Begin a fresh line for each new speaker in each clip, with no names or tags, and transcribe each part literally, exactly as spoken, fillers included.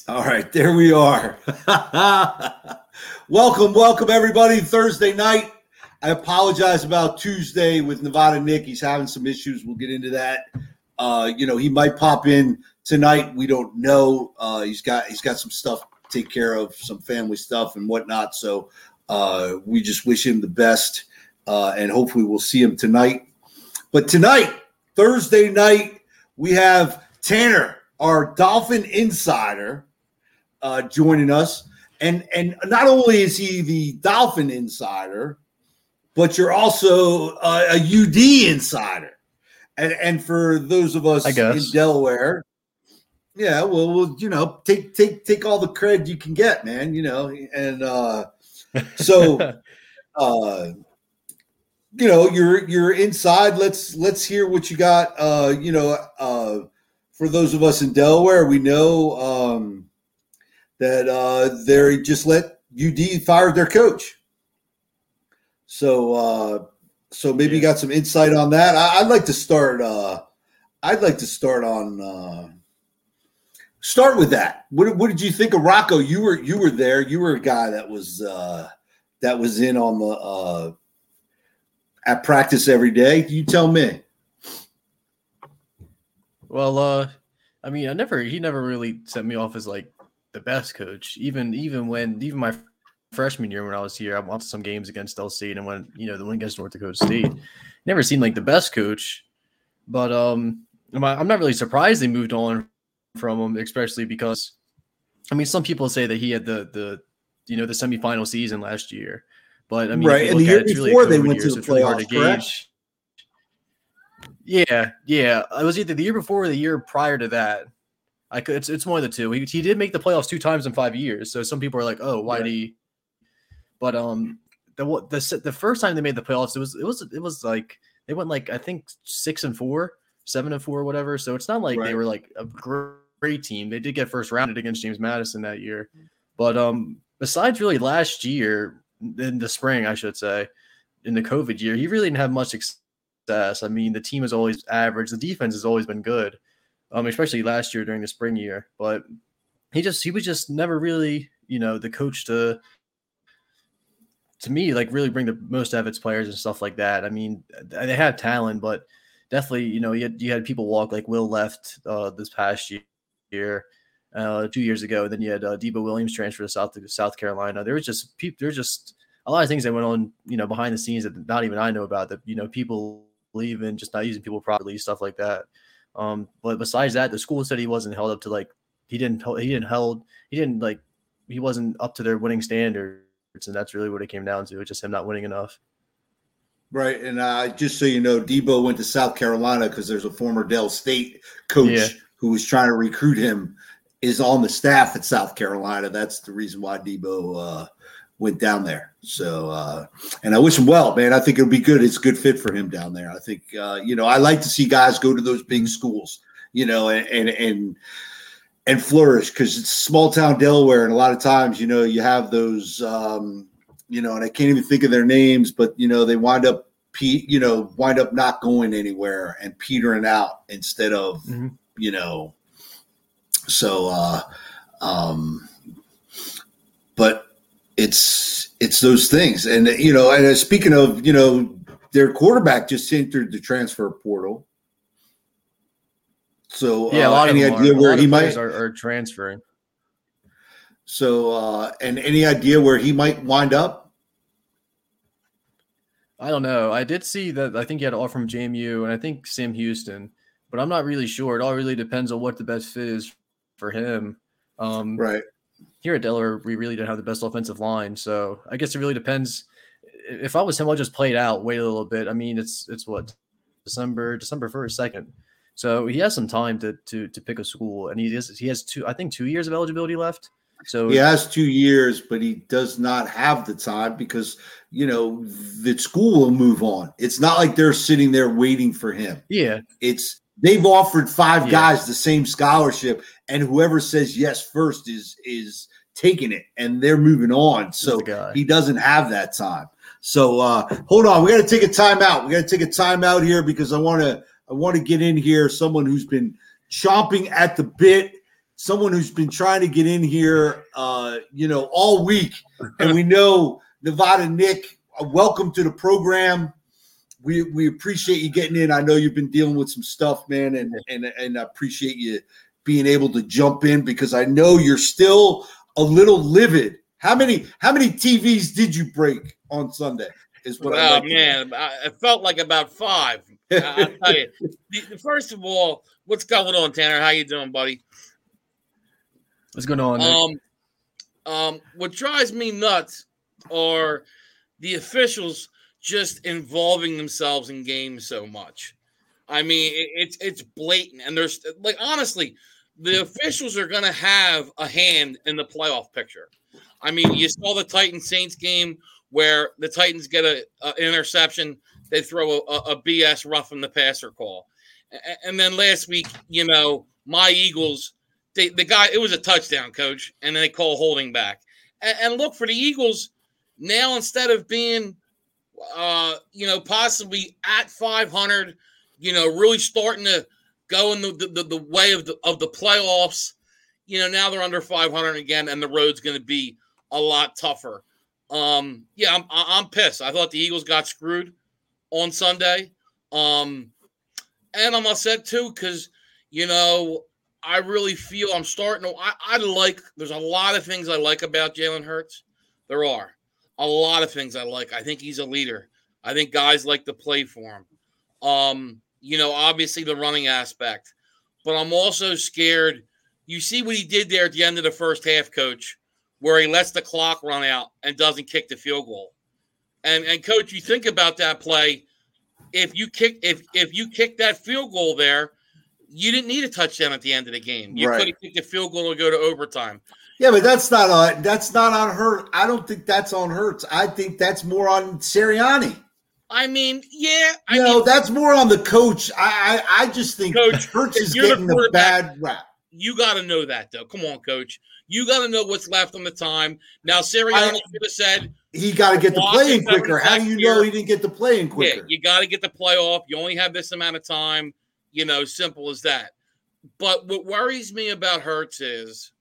All right, there we are. welcome, welcome everybody. Thursday night. I apologize about Tuesday with Nevada Nick. He's having some issues. We'll get into that. Uh, you know, he might pop in tonight. We don't know. Uh, he's got he's got some stuff to take care of, some family stuff and whatnot. So uh, we just wish him the best, uh, and hopefully we'll see him tonight. But tonight, Thursday night, we have Tanner, our Dolphin insider, Uh, joining us, and and not only is he the Dolphin insider, but you're also a, a U D insider, and and for those of us in Delaware, yeah, well, well, you know, take take take all the credit you can get, man, you know, and uh, so, uh, you know, you're you're inside. Let's let's hear what you got. Uh, you know, uh, for those of us in Delaware, we know. Um, that uh, they just let U D fire their coach. So uh, so maybe yeah. you got some insight on that. I, I'd like to start uh, I'd like to start on uh, start with that. What, what did you think of Rocco? You were you were there. You were a guy that was uh, that was in on the uh, at practice every day. You tell me.
Well, uh, I mean, I never he never really sent me off as like the best coach, even even when even my freshman year when I was here, I went to some games against Del State and when you know the one against North Dakota State. Never seemed like the best coach, but um, I'm not really surprised they moved on from him, especially because I mean some people say that he had the the you know the semifinal season last year, but I mean
right, and the year before they went to the playoffs, correct?
Yeah, yeah, it was either the year before or the year prior to that. I could, it's it's one of the two. He, he did make the playoffs two times in five years. So some people are like, oh, why yeah. did he? But um, the the the first time they made the playoffs, it was it was it was like they went like I think six and four, seven and four, or whatever. So it's not like right. they were like a great team. They did get first rounded against James Madison that year. But um, besides really last year in the spring, I should say, in the COVID year, he really didn't have much success. I mean, the team is always average. The defense has always been good. Um, especially last year during the spring year, but he just he was just never really, you know, the coach to to me like really bring the most out of its players and stuff like that. I mean, they had talent, but definitely, you know, you had, you had people walk like Will left uh, this past year, uh, two years ago, and then you had uh, Debo Williams transfer to South to South Carolina. There was just people, there was just a lot of things that went on, you know, behind the scenes that not even I know about. That you know, people leaving, just not using people properly, stuff like that. Um, but besides that, the school said he wasn't held up to like he didn't he didn't held he didn't like he wasn't up to their winning standards, and that's really what it came down to. It's just him not winning enough.
Right, and uh, just so you know, Debo went to South Carolina because there's a former Del State coach yeah. who was trying to recruit him is on the staff at South Carolina. That's the reason why Debo uh, went down there. So, uh, and I wish him well, man. I think it'll be good. It's a good fit for him down there. I think, uh, you know, I like to see guys go to those big schools, you know, and, and, and, and flourish because it's small town Delaware. And a lot of times, you know, you have those, um, you know, and I can't even think of their names, but, you know, they wind up, you know, wind up not going anywhere and petering out instead of, mm-hmm. you know, so, uh, um, but, It's it's those things, and you know. And speaking of, you know, their quarterback just entered the transfer portal. So
yeah, uh, a lot
any
of
idea
are,
where he might
are, are transferring?
So uh, and any idea where he might wind up?
I don't know. I did see that. I think he had an offer from J M U and I think Sam Houston, but I'm not really sure. It all really depends on what the best fit is for him. Um,
right.
Here at Delaware, we really don't have the best offensive line, so I guess it really depends. If I was him, I'll just play it out, wait a little bit. I mean, it's it's what December December first, second, so he has some time to to to pick a school, and he is he has two I think two years of eligibility left. So
he has two years, but he does not have the time because you know the school will move on. It's not like they're sitting there waiting for him.
Yeah,
it's. They've offered five
yeah.
guys the same scholarship, and whoever says yes first is is taking it, and they're moving on. So he doesn't have that time. So uh, hold on, we got to take a timeout. We got to take a timeout here because I want to I want to get in here someone who's been chomping at the bit someone who's been trying to get in here, uh, you know, all week. And we know Nevada Nick, uh, welcome to the program. We we appreciate you getting in. I know you've been dealing with some stuff, man, and and and I appreciate you being able to jump in because I know you're still a little livid. How many how many T Vs did you break on Sunday? Is what
oh
like
man, I, it felt like about five. I, I'll tell you. The, first of all, what's going on, Tanner? How you doing, buddy?
What's going on? Nick?
Um, um, what drives me nuts are the officials just involving themselves in games so much. I mean, it, it's it's blatant, and there's like honestly, the officials are going to have a hand in the playoff picture. I mean, you saw the Titans Saints game where the Titans get a, a interception, they throw a, a B S roughing the passer call, a- and then last week, you know, my Eagles, they, the guy, it was a touchdown, coach, and then they call holding back. And, and look for the Eagles now, instead of being, uh, you know, possibly at five hundred, you know, really starting to go in the the, the way of the of the playoffs. You know, now they're under five hundred again, and the road's going to be a lot tougher. Um, yeah, I'm I'm pissed. I thought the Eagles got screwed on Sunday, um, and I'm upset too because you know I really feel I'm starting to. I, I like. There's a lot of things I like about Jalen Hurts. There are a lot of things I like. I think he's a leader. I think guys like to play for him. Um, you know, obviously the running aspect, but I'm also scared. You see what he did there at the end of the first half, coach, where he lets the clock run out and doesn't kick the field goal. And and coach, you think about that play. If you kick if if you kick that field goal there, you didn't need a touchdown at the end of the game. You
Right.
could have kicked the field goal and go to overtime.
Yeah, but that's not on that's not on Hurts. I don't think that's on Hurts. I think that's more on Sirianni.
I mean, yeah, I
You know,
mean,
that's more on the coach. I I, I just think
Coach,
Hurts
if
is
you're the
getting the
quarterback-
bad rap.
you got to know that though. Come on, coach. You got to know what's left on the time. Now, Sirianni should have said,
He got to get the
Block
play in
is having
quicker.
a
How do
back
you
here.
know he didn't get the play in
yeah,
quicker?
you got to get the playoff. You only have this amount of time. You know, simple as that. But what worries me about Hurts is,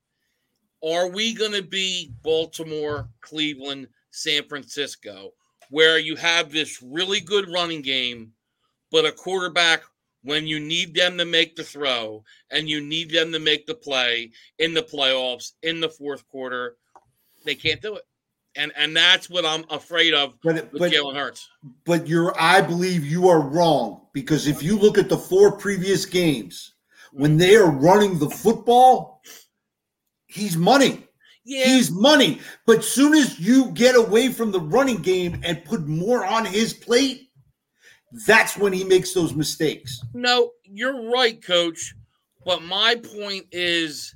are we going to be Baltimore, Cleveland, San Francisco, where you have this really good running game, but a quarterback, when you need them to make the throw and you need them to make the play in the playoffs, in the fourth quarter, they can't do it. And and that's what I'm afraid of
But
with
but
Jalen Hurts.
but you're I believe you are wrong because if you look at the four previous games, when they are running the football, he's money.
Yeah,
He's money. But soon as you get away from the running game and put more on his plate, that's when he makes those mistakes.
no, you're right, coach. But my point is,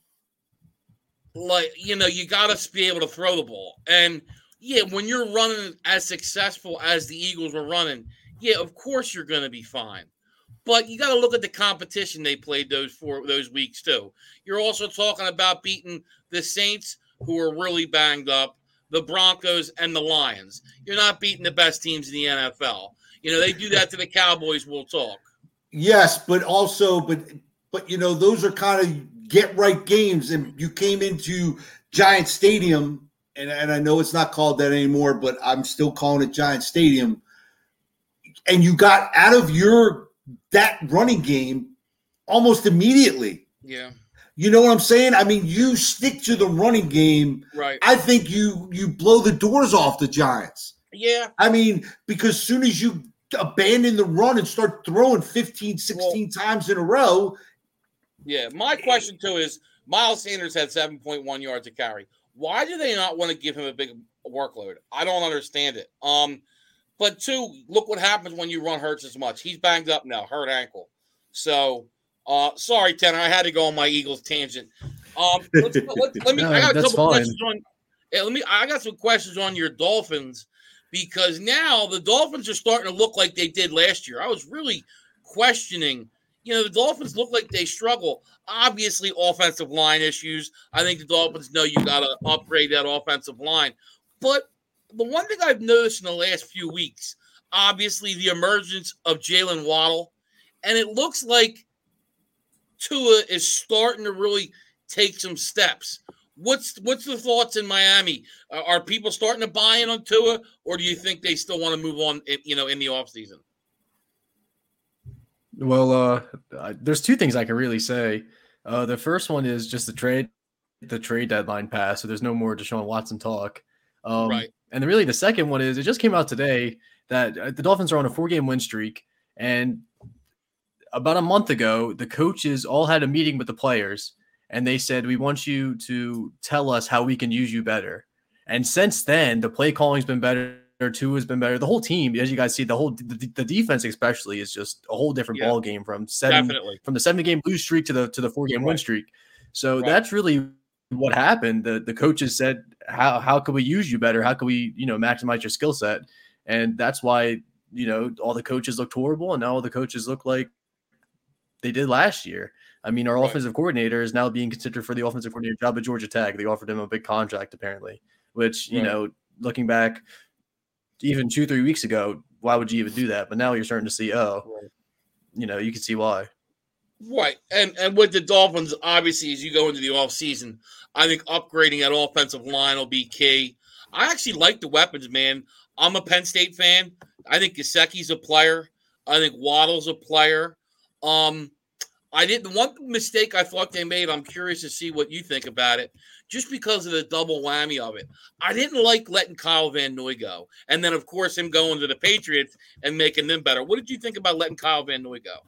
like, you know, you got to be able to throw the ball. And, yeah, when you're running as successful as the Eagles were running, yeah, of course you're going to be fine. But you got to look at the competition they played those four those weeks, too. You're also talking about beating the Saints, who are really banged up, the Broncos, and the Lions. You're not beating the best teams in the N F L. You know, they do that to the Cowboys, we'll talk.
Yes, but also, but but you know, those are kind of get right games. And you came into Giant Stadium, and, and I know it's not called that anymore, but I'm still calling it Giant Stadium. And you got out of your that running game almost immediately.
Yeah,
You know what I'm saying? I mean, you stick to the running game.
right.
I think you you blow the doors off the Giants.
Yeah,
I mean, because soon as you abandon the run and start throwing fifteen, sixteen times in a row,
yeah. My question, too, is Miles Sanders had seven point one yards to carry. Why do they not want to give him a big workload? I don't understand it. Um, But, two, look what happens when you run Hurts as much. He's banged up now, hurt ankle. So, uh, sorry, Tanner, I had to go on my Eagles tangent. Um, let's, let, let me.
No,
I got a
that's
couple
fine.
questions on. Yeah, let me. I got some questions on your Dolphins because now the Dolphins are starting to look like they did last year. I was really questioning. You know, the Dolphins look like they struggle. Obviously, offensive line issues. I think the Dolphins know you got to upgrade that offensive line, but the one thing I've noticed in the last few weeks, obviously the emergence of Jalen Waddle, and it looks like Tua is starting to really take some steps. What's what's the thoughts in Miami? Uh, are people starting to buy in on Tua, or do you think they still want to move on? You know, in the offseason?
Well, uh, there's two things I can really say. Uh, the first one is just the trade, the trade deadline passed, so there's no more Deshaun Watson talk. Um,
right.
And then really the second one is it just came out today that the Dolphins are on a four-game win streak, and about a month ago, the coaches all had a meeting with the players. And they said, we want you to tell us how we can use you better. And since then, the play calling's been better. Tua has been better. The whole team, as you guys see, the whole the, the defense especially is just a whole different
yeah,
ball game from seven
definitely.
from the seven game lose streak to the to the four game
right.
win streak. So
right.
that's really what happened. The the coaches said, how how can we use you better? How can we you know maximize your skill set? And that's why you know all the coaches looked horrible, and now all the coaches look like they did last year. I mean, our right. offensive coordinator is now being considered for the offensive coordinator job at Georgia Tech. They offered him a big contract, apparently, which, you right. know, looking back even two, three weeks ago, why would you even do that? But now you're starting to see, oh, right. you know, you can see why.
Right. And and with the Dolphins, obviously, as you go into the offseason, I think upgrading that offensive line will be key. I actually like the weapons, man. I'm a Penn State fan. I think Gesicki's a player. I think Waddle's a player. Um, I didn't one mistake I thought they made. I'm curious to see what you think about it, just because of the double whammy of it. I didn't like letting Kyle Van Noy go, and then of course him going to the Patriots and making them better. What did you think about letting Kyle Van Noy go?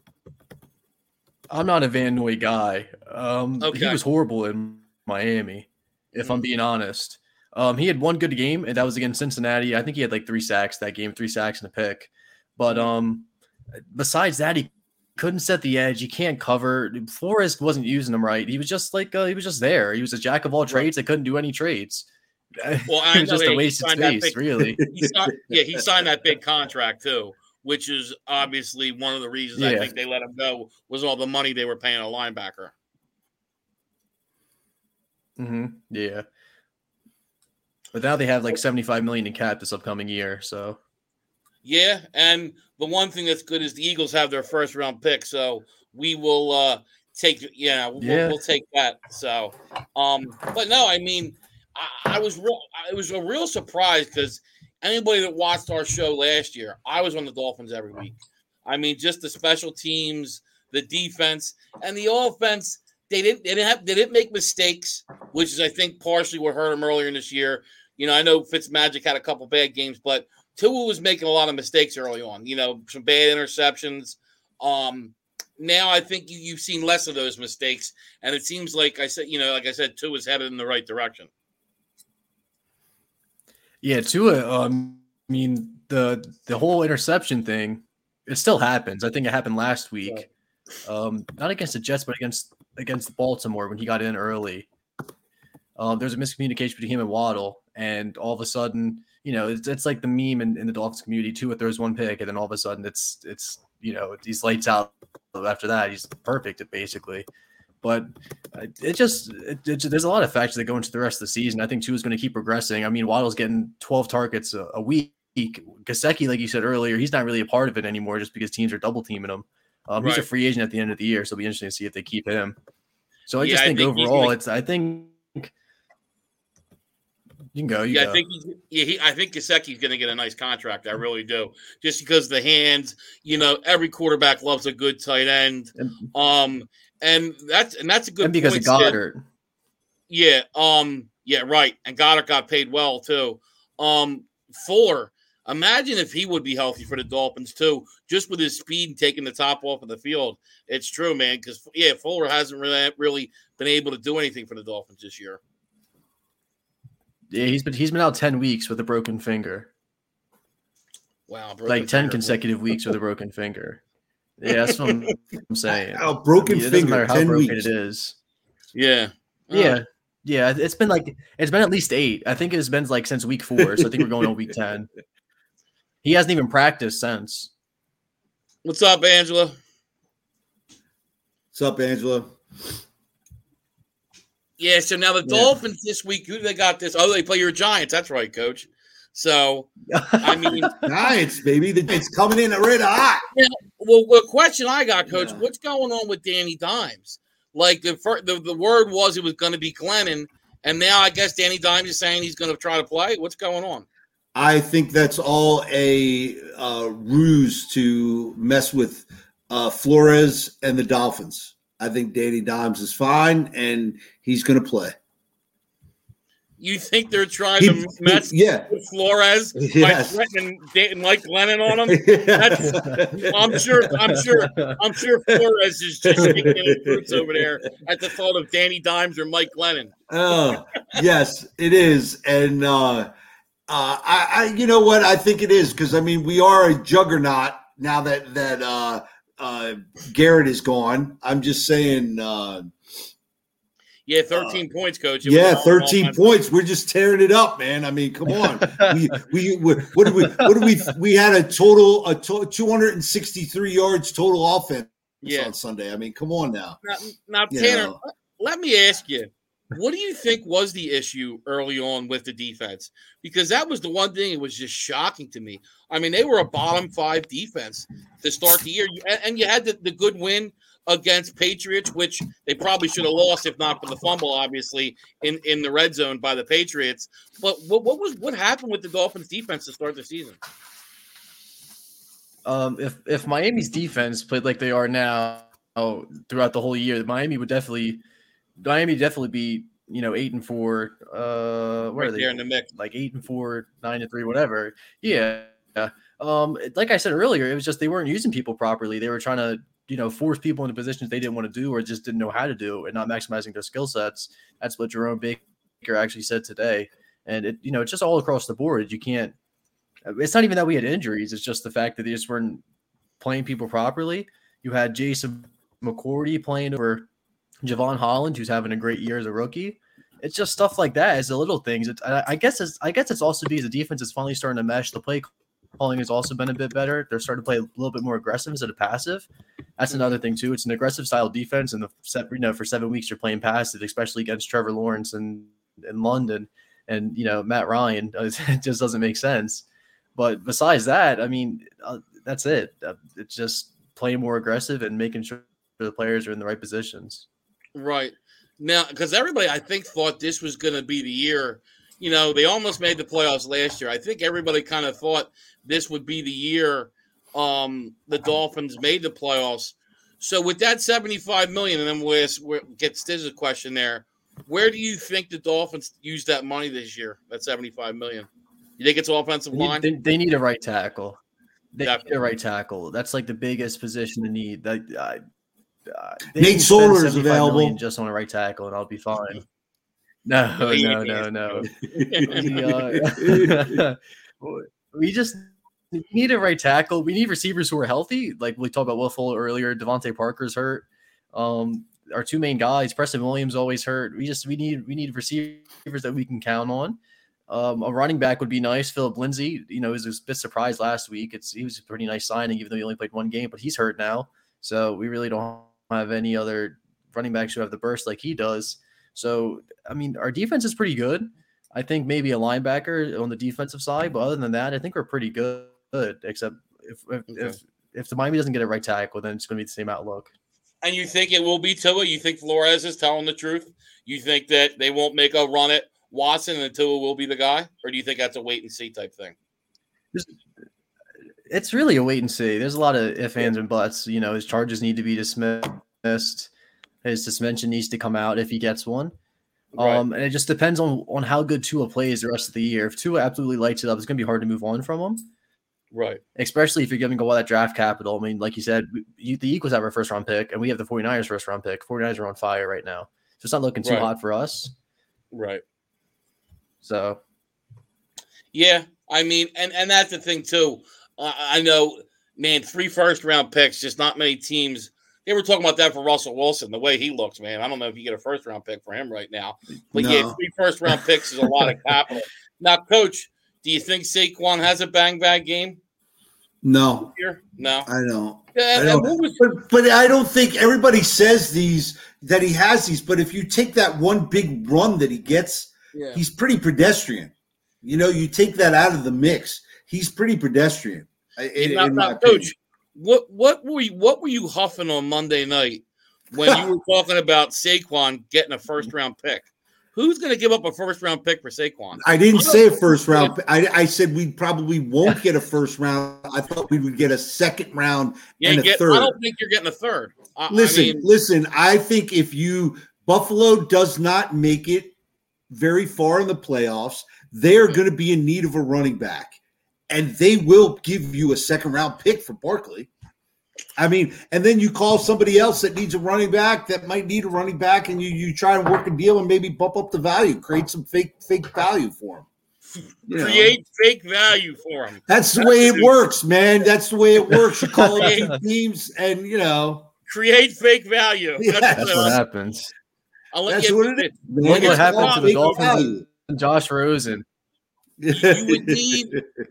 I'm not a Van Noy guy. Um, okay. He was horrible in Miami, if mm-hmm. I'm being honest. Um, he had one good game, and that was against Cincinnati. I think he had like three sacks that game, three sacks and a pick. But um, besides that, he couldn't set the edge. He can't cover. Flores wasn't using him right. He was just like uh, he was just there. He was a jack of all trades that couldn't do any trades.
Well, I
it was
know
just a waste of space,
big,
really.
He signed, yeah, he signed that big contract too, which is obviously one of the reasons yeah. I think they let him go was all the money they were paying a linebacker.
Mm-hmm. Yeah, but now they have like seventy-five million in cap this upcoming year. So.
Yeah, and the one thing that's good is the Eagles have their first round pick, so we will uh, take yeah, we'll,
yeah.
we'll take that. So, um, but no, I mean, I, I was real. It was a real surprise because anybody that watched our show last year, I was on the Dolphins every week. I mean, just the special teams, the defense, and the offense. They didn't. They didn't have. They didn't make mistakes, which is, I think, partially what hurt them earlier in this year. You know, I know Fitzmagic had a couple bad games, but Tua was making a lot of mistakes early on, you know, some bad interceptions. Um, now I think you, you've seen less of those mistakes, and it seems like I said, you know, like I said, Tua's headed in the right direction.
Yeah, Tua, um, I mean, the the whole interception thing, it still happens. I think it happened last week. Um, not against the Jets, but against against Baltimore when he got in early. Um, there's a miscommunication between him and Waddle, and all of a sudden, you know, it's, it's like the meme in, in the Dolphins community too. If there's one pick, and then all of a sudden, it's it's you know, he's lights out. After that, he's perfect, basically. But it just it, it, there's a lot of factors that go into the rest of the season. I think Tua's going to keep progressing. I mean, Waddle's getting twelve targets a, a week. Gesicki, like you said earlier, he's not really a part of it anymore, just because teams are double teaming him. Um, right. He's a free agent at the end of the year, so it'll be interesting to see if they keep him. So I yeah, just think, I think overall, gonna... it's I think. You can go. You
yeah,
go.
I think he's, yeah, he, I think Gesicki's going to get a nice contract. I really do, just because the hands. You know, every quarterback loves a good tight end. Um, and that's and that's a good.
And because
point,
of Goddard.
Sid. Yeah. Um. Yeah. Right. And Goddard got paid well too. Um. Fuller. Imagine if he would be healthy for the Dolphins too, just with his speed and taking the top off of the field. It's true, man. Because yeah, Fuller hasn't really really been able to do anything for the Dolphins this year.
Yeah, he's been he's been out ten weeks with a broken finger.
Wow, broken
like ten
finger.
consecutive weeks with a broken finger. Yeah, that's what I'm, I'm saying.
A broken
yeah, it
finger.
Doesn't matter how broken weeks. It is.
Yeah.
Yeah. Uh, yeah. It's been like it's been at least eight. I think it's been like since week four. So I think we're going on week ten. He hasn't even practiced since.
What's up, Angela?
What's up, Angela?
Yeah, so now the yeah. Dolphins this week, who do they got this? Oh, they play your Giants. That's right, Coach. So, I mean.
Giants, baby. The Giants coming in red hot.
Yeah, well, the question I got, Coach, yeah. what's going on with Danny Dimes? Like the fir- the, the word was it was going to be Glennon, and now I guess Danny Dimes is saying he's going to try to play. What's going on?
I think that's all a uh, ruse to mess with uh, Flores and the Dolphins. I think Danny Dimes is fine, and he's going to play.
You think they're trying
He-
to mess
he- yeah.
with Flores
Yes.
by threatening Dan- Mike Glennon on him? That's, I'm sure. I'm sure. I'm sure Flores is just shaking his boots over there at the thought of Danny Dimes or Mike Glennon.
Oh, yes, it is. And uh, uh, I, I, you know what? I think it is because, I mean, we are a juggernaut now that, that uh, uh, Garrett is gone. I'm just saying uh, –
Yeah, thirteen uh, points, coach. It
yeah, thirteen points. We're just tearing it up, man. I mean, come on. we, we, we, what did we, what did we, we had a total, a to, two hundred sixty-three yards total offense
yeah.
on Sunday. I mean, come on now.
Now, now Tanner, know. let me ask you, what do you think was the issue early on with the defense? Because that was the one thing that was just shocking to me. I mean, they were a bottom five defense to start the year, and, and you had the, the good win against Patriots, which they probably should have lost if not for the fumble, obviously, in, in the red zone by the Patriots. But what, what was what happened with the Dolphins' defense to start the season?
Um, if if Miami's defense played like they are now oh, throughout the whole year, Miami would definitely Miami definitely be you know eight and four. Uh, where
right
are they?
There in the mix,
like eight and four, nine and three, whatever. Yeah. Um, like I said earlier, it was just they weren't using people properly. They were trying to you know, force people into positions they didn't want to do or just didn't know how to do and not maximizing their skill sets. That's what Jerome Baker actually said today. And it, you know, it's just all across the board. You can't, it's not even that we had injuries. It's just the fact that they just weren't playing people properly. You had Jason McCourty playing over Javon Holland, who's having a great year as a rookie. It's just stuff like that. It's the little things. It's, I, I guess it's, I guess it's also because the defense is finally starting to mesh. The play calling has also been a bit better. They're starting to play a little bit more aggressive instead of passive. That's another thing too. It's an aggressive style defense, and the you know for seven weeks you're playing passive, especially against Trevor Lawrence and in London, and you know Matt Ryan. It just doesn't make sense. But besides that, I mean, uh, that's it. Uh, it's just playing more aggressive and making sure the players are in the right positions.
Right now, because everybody I think thought this was going to be the year. You know, they almost made the playoffs last year. I think everybody kind of thought this would be the year um, the Dolphins made the playoffs. So with that seventy-five million dollars, and then we'll, ask, we'll get Stiz's question there, where do you think the Dolphins use that money this year, that seventy-five million dollars? You think it's offensive line?
They, they need a right tackle. They Definitely. need a right tackle. That's like the biggest position to need. That uh, uh,
Nate Solder is available
just on a right tackle, and I'll be fine. No, no, no, no. we, uh, we just need a right tackle. We need receivers who are healthy. Like we talked about Will Fuller earlier. Devontae Parker's hurt. Um, our two main guys, Preston Williams, always hurt. We just we need we need receivers that we can count on. Um, a running back would be nice. Philip Lindsay, you know, was a bit surprised last week. It's he was a pretty nice signing, even though he only played one game, but he's hurt now. So we really don't have any other running backs who have the burst like he does. So, I mean, our defense is pretty good. I think maybe a linebacker on the defensive side, but other than that, I think we're pretty good. Except if if okay. if, if the Miami doesn't get a right tackle, then it's going to be the same outlook.
And you think it will be Tua? You think Flores is telling the truth? You think that they won't make a run at Watson and Tua will be the guy? Or do you think that's a wait and see type thing?
It's really a wait and see. There's a lot of ifs, ands, and buts. You know, his charges need to be dismissed. His suspension needs to come out if he gets one. Right. Um, and it just depends on, on how good Tua plays the rest of the year. If Tua absolutely lights it up, it's going to be hard to move on from him.
Right.
Especially if you're giving all that draft capital. I mean, like you said, you, the Eagles have our first round pick, and we have the 49ers first round pick. 49ers are on fire right now. So it's not looking too right. hot for us.
Right.
So.
Yeah. I mean, and, and that's the thing, too. Uh, I know, man, three first round picks, just not many teams. They were talking about that for Russell Wilson, the way he looks, man. I don't know if you get a first round pick for him right now. But no. yeah, three first round picks is a lot of capital. Now, Coach, do you think Saquon has a bang bag game?
No.
Here? No.
I don't.
Yeah,
I don't.
Was-
but, but I don't think everybody says these that he has these. But if you take that one big run that he gets, yeah. he's pretty pedestrian. You know, you take that out of the mix. He's pretty pedestrian. In,
now,
in
now, Coach, what what were you what were you huffing on Monday night when you were talking about Saquon getting a first round pick. Who's going to give up a first round pick for Saquon?
I didn't say a first round. I, I said we probably won't get a first round. I thought we would get a second round and a
get,
third.
I don't think you're getting a third. I,
listen,
I mean,
listen. I think if you Buffalo does not make it very far in the playoffs, they are going to be in need of a running back, and they will give you a second round pick for Barkley. I mean, and then you call somebody else that needs a running back that might need a running back, and you you try and work a deal and maybe bump up the value, create some fake fake value for him. You
create
know.
fake value for him.
That's the way it works, man. That's the way it works. You call up two teams, and you know,
create fake value.
Yeah.
That's,
That's what happens.
I'll let
That's
you
what it is.
Look what happened to the
fake
Dolphins
value.
and Josh Rosen.
You, you would need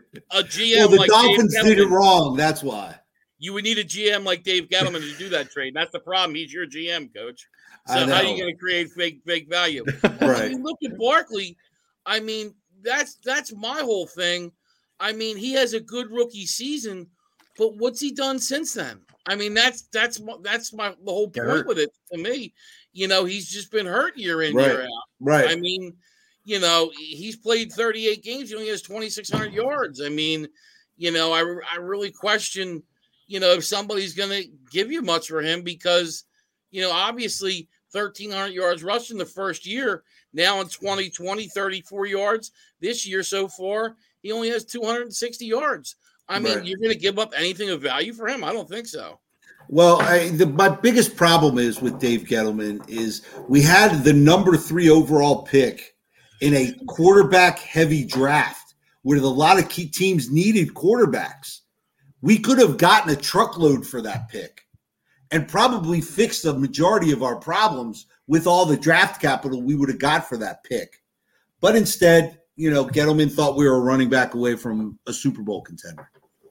a G M
Well, the
like
Dolphins
Dave
did it
Gettleman.
wrong. That's why.
You would need a G M like Dave Gettleman to do that trade. That's the problem. He's your G M, coach. So
I
how are you
know.
going to create fake fake value?
Right.
You look at Barkley. I mean, that's that's my whole thing. I mean, he has a good rookie season, but what's he done since then? I mean, that's that's my, that's my the whole
Get
point
hurt.
with it to me. You know, he's just been hurt year in
Right.
year out.
Right.
I mean, you know, he's played thirty-eight games. He only has twenty-six hundred yards. I mean, you know, I, I really question, you know, if somebody's going to give you much for him because, you know, obviously thirteen hundred yards rushing the first year. Now in twenty twenty, thirty-four yards. This year so far, he only has two hundred sixty yards. I mean,
Right.
you're going to give up anything of value for him? I don't think so.
Well, I, the, my biggest problem is with Dave Gettleman is we had the number three overall pick in a quarterback-heavy draft where a lot of key teams needed quarterbacks. We could have gotten a truckload for that pick and probably fixed the majority of our problems with all the draft capital we would have got for that pick. But instead, you know, Gettleman thought we were a running back away from a Super Bowl contender.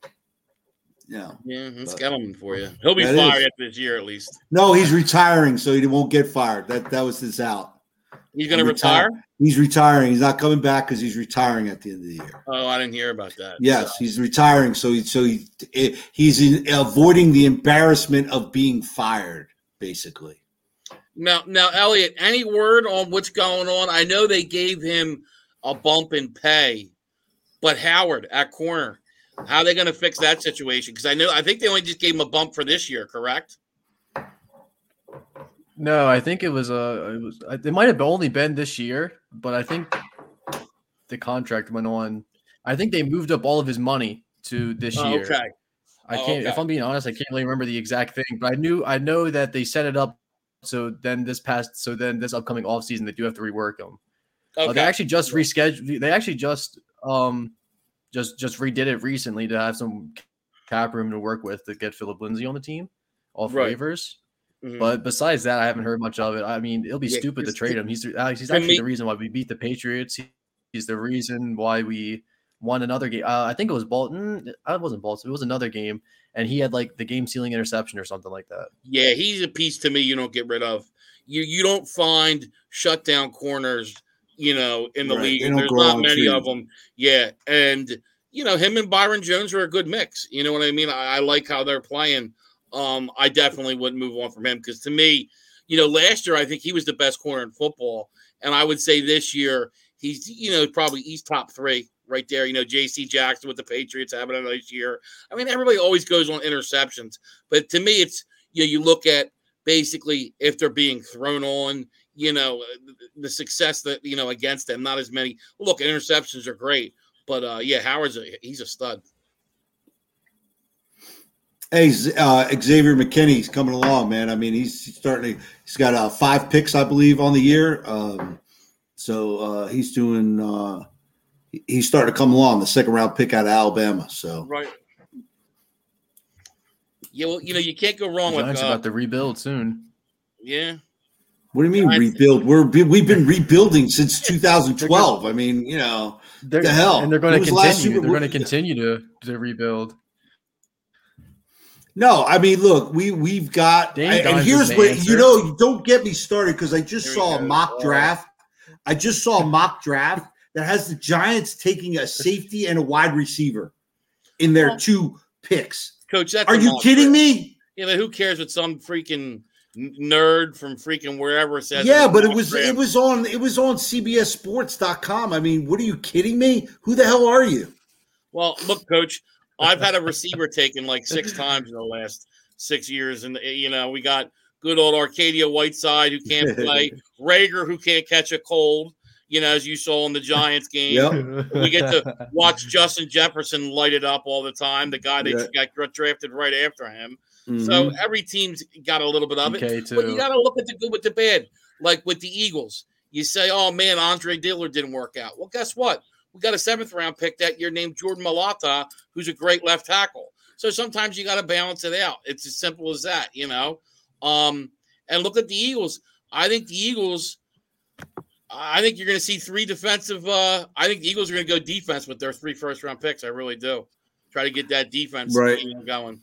Yeah.
Yeah, that's
But-
Gettleman for you. He'll be
That
fired
is.
after this year at least.
No, he's retiring, so he won't get fired. That that was his out.
He's going to
Retire-
retire?
He's retiring. He's not coming back because he's retiring at the end of the year.
Oh, I didn't hear about that.
Yes,
So,
he's retiring. So he so he he's in, avoiding the embarrassment of being fired, basically.
now, now, Elliot, any word on what's going on? I know they gave him a bump in pay, but Howard at corner, how are they going to fix that situation? Because I know I think they only just gave him a bump for this year, correct?
No, I think it was a. It was. It might have only been this year, but I think the contract went on. I think they moved up all of his money to this
Oh,
year.
okay.
I
Oh,
can't. If
okay.
I'm being honest, I can't really remember the exact thing, but I knew. I know that they set it up so then this past. So then this upcoming offseason, they do have to rework them.
Okay.
Uh, they actually just rescheduled. They actually just um just just redid it recently to have some cap room to work with to get Philip Lindsay on the team off
Right.
waivers.
Mhm.
But besides that, I haven't heard much of it. I mean, it'll be
Yeah,
stupid to
it's-
trade him. He's uh, he's
to
actually
me-
the reason why we beat the Patriots. He- He's the reason why we won another game. Uh, I think it was Bolton. It wasn't Bolton. It was another game, and he had like the game sealing interception or something like that.
Yeah, he's a piece to me you don't get rid of. You you don't find shutdown corners, you know, in the
Right,
league.
they don't
There's
grow
not
on
many
trees.
of them. Yeah, and you know him and Byron Jones are a good mix. You know what I mean? I, I like how they're playing. Um, I definitely wouldn't move on from him because to me, you know, last year I think he was the best corner in football, and I would say this year he's you know probably he's top three right there. You know, J C Jackson with the Patriots having a nice year. I mean, everybody always goes on interceptions, but to me, it's you know you look at basically if they're being thrown on, you know, the success that you know against them, not as many. Look, interceptions are great, but uh, yeah, Howard's a, he's a stud.
Hey, Z- uh, Xavier McKinney's coming along, man. I mean, he's starting to, he's got uh, five picks, I believe, on the year. Um, so uh, he's doing, uh, he's starting to come along, the second round pick out of Alabama. So,
Right. Yeah, well, you know, you can't go wrong
The
with
Giants
uh,
about to rebuild soon.
yeah.
what do you mean
Giants-
rebuild? We're we've been rebuilding since two thousand twelve. I mean, you know,
They're,
the hell?
and they're going
Who
to
was the last
continue.
Super
They're
Bowl-
going to continue to to rebuild.
no, I mean, look, we we've got,
Danny
and
Dimes
here's
is the
what
answer.
you know. Don't get me started because I just
Here
saw
we
a
go.
mock
Oh.
draft. I just saw a mock draft that has the Giants taking a safety and a wide receiver in their
Well,
two picks.
Coach, that's
Are
a
you
mock
kidding
draft.
me?
Yeah, but who cares what some freaking n- nerd from freaking wherever says.
Yeah,
it's
but it
not
was
draft.
it was on it was on C B S Sports dot com. I mean, what are you kidding me? Who the hell are you?
Well, look, Coach, I've had a receiver taken like six times in the last six years, and you know we got good old Arcadia Whiteside who can't play, Rager who can't catch a cold. You know, as you saw in the Giants game,
Yep.
we get to watch Justin Jefferson light it up all the time. The guy that
Yeah.
got drafted right after him.
Mhm.
So every team's got a little bit of it.
Okay,
But you
too.
got to look at the good with the bad. Like with the Eagles, you say, "Oh man, Andre Dillard didn't work out." Well, guess what? We got a seventh round pick that year named Jordan Mailata, who's a great left tackle. So sometimes you got to balance it out. It's as simple as that, you know. Um, and look at the Eagles. I think the Eagles. I think you're going to see three defensive. Uh, I think the Eagles are going to go defense with their three first round picks. I really do. Try to get that defense
Right.
team going.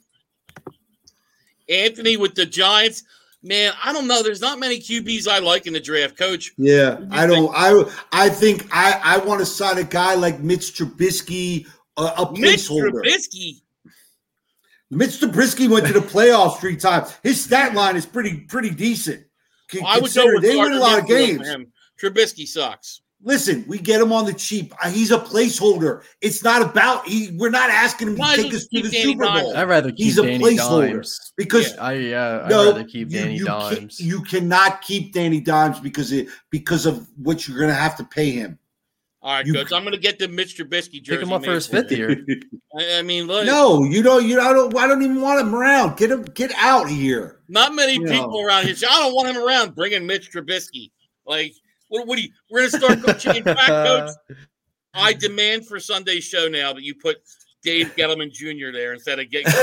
Anthony with the Giants, man. I don't know. There's not many Q Bs I like in the draft, Coach.
Yeah, I don't. I I think I I want to sign a guy like Mitch Trubisky, a, a
Mitch
placeholder.
Trubisky.
Mitch Trubisky went to the playoffs three times. His stat line is pretty pretty decent. Con-
I would go
consider
with
they win a
Gardner
lot of
Minshew over
games.
him. Trubisky sucks.
Listen, we get him on the cheap. Uh, He's a placeholder. It's not about. He, we're not asking him to
Might as
take
well
us to
keep
the
Danny
Super
Dimes.
Bowl
I'd rather keep
He's a
Danny
placeholder.
Dimes.
because
I yeah, I'd
no,
rather keep
you,
Danny
you can't-
Dimes.
You cannot keep Danny Dimes because it because of what you're going to have to pay him.
All right,
You-
Coach. I'm going to get the Mitch Trubisky jersey.
Pick him up for
made
his
for you.
fifth year.
I, I mean, look,
No, you don't. You I don't. I don't even want him around. Get him. Get out here.
not many
No.
people around here say, I don't want him around. Bring in Mitch Trubisky. Like, what, what do you? We're going to start coaching. In fact, Coach, I demand for Sunday's show now that you put Dave Gettleman Junior there instead of getting.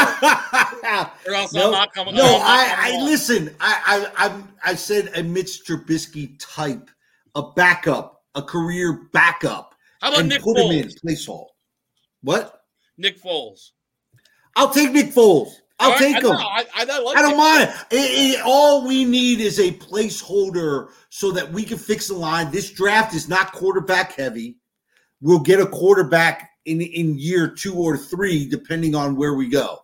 Or else
no,
I'm not coming.
no
I'm not
I,
coming
I
on.
listen. I, I, I, I said a Mitch Trubisky type, a backup, a career backup,
How about
and
Nick
put him in
Foles?
place hall. What?
Nick Foles.
I'll take Nick Foles. I'll
All right,
take
I
him.
know, I, I, I, like
I don't
Nick
mind it. It- it- All we need is a placeholder so that we can fix the line. This draft is not quarterback heavy. We'll get a quarterback in, in year two or three, depending on where we go.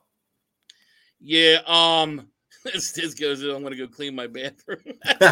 Yeah, um, this, this goes. I'm going to go clean my bathroom.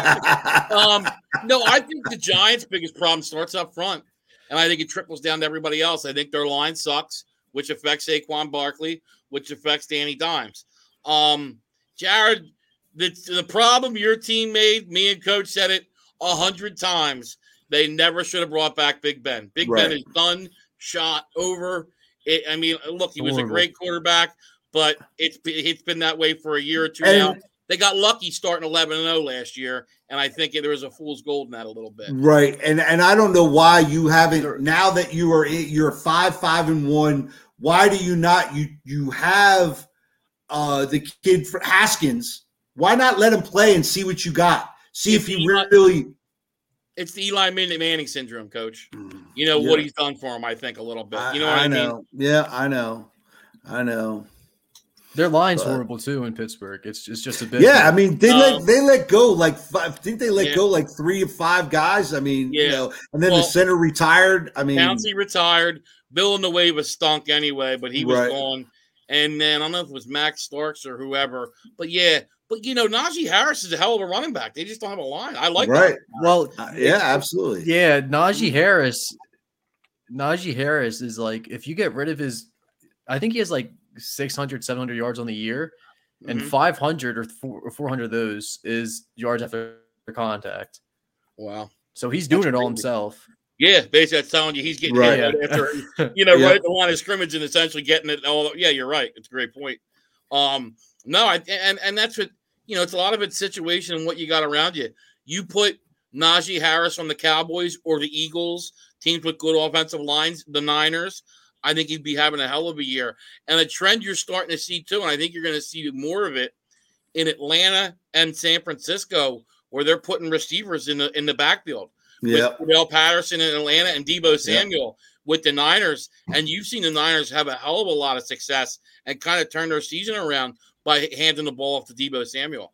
um, no, I think the Giants' biggest problem starts up front, and I think it trickles down to everybody else. I think their line sucks, which affects Saquon Barkley, which affects Danny Dimes. Um, Jared, the the problem your team made, me and Coach said it a hundred times. They never should have brought back Big Ben. Big
Right.
Ben is done, shot over. It, I mean, look, he was
Horrible.
a great quarterback. But it's it's been that way for a year or two
And-
now. They got lucky starting eleven and oh last year, and I think there was a fool's gold in that a little bit.
Right, and and I don't know why you haven't. Now that you are in, you're five five and one. Why do you not you you have uh the kid for Haskins? Why not let him play and see what you got? See if he
Eli-
really.
It's the Eli Manning syndrome, Coach. You know
Yeah.
what he's done for him, I think, a little bit. You know what I,
I
mean?
know. Yeah, I know. I know.
Their line's
But-
horrible too in Pittsburgh. It's it's just a bit.
Yeah, I mean they
Um,
let they let go like five. Didn't they let
Yeah.
go like three or five guys? I mean, you
Yeah.
know, and then
Well,
the center retired. I mean,
Pouncey retired. Villanueva stunk anyway, but he was
Right.
gone. And then I don't know if it was Max Starks or whoever. But yeah, but you know, Najee Harris is a hell of a running back. They just don't have a line. I like
right?
that.
Well,
Uh, yeah, absolutely.
yeah, Najee Harris. Najee Harris is like if you get rid of his, I think he has like six hundred, seven hundred yards on the year, and
Mhm.
five hundred or four, or four hundred of those is yards after contact.
Wow.
So he's doing
That's
it all
crazy.
himself.
Yeah, basically that's telling you he's getting
Right.
hit right after you know,
Yeah.
right at the line of scrimmage and essentially getting it all. Yeah, you're right. It's a great point. Um, no, I and and that's what you know. It's a lot of it's situation and what you got around you. You put Najee Harris on the Cowboys or the Eagles, teams with good offensive lines, the Niners. I think he'd be having a hell of a year. And a trend you're starting to see too, and I think you're going to see more of it in Atlanta and San Francisco, where they're putting receivers in the in the backfield.
Yeah,
With Cordell Patterson in Atlanta and Deebo Samuel with the Niners. And you've seen the Niners have a hell of a lot of success and kind of turn their season around by handing the ball off to Deebo Samuel.